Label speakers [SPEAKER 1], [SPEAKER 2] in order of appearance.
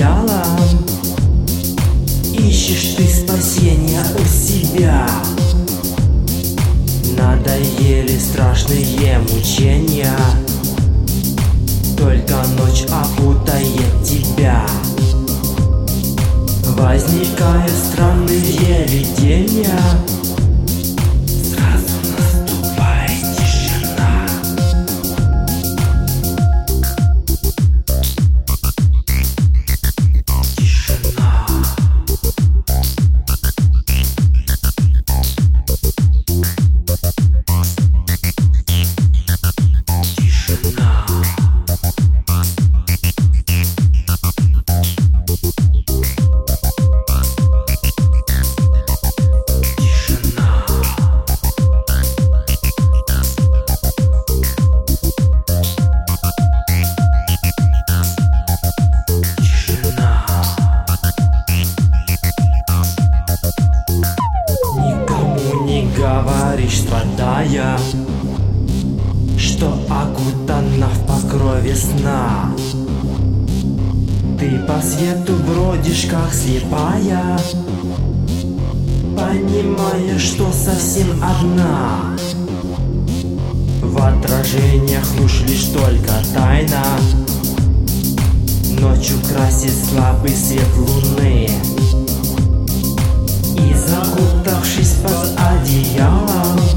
[SPEAKER 1] одеялом. Ищешь ты спасения у себя. Надоели страшные мучения, только ночь окутает тебя. Возникают странные видения, сразу наступает тишина. Тишина. Говоришь, страдая, что окутана в покрове сна. Ты по свету бродишь, как слепая, понимая, что совсем одна. В отражениях лишь только тайна. Ночью красит слабый свет луны, и закутавшись под одеялом,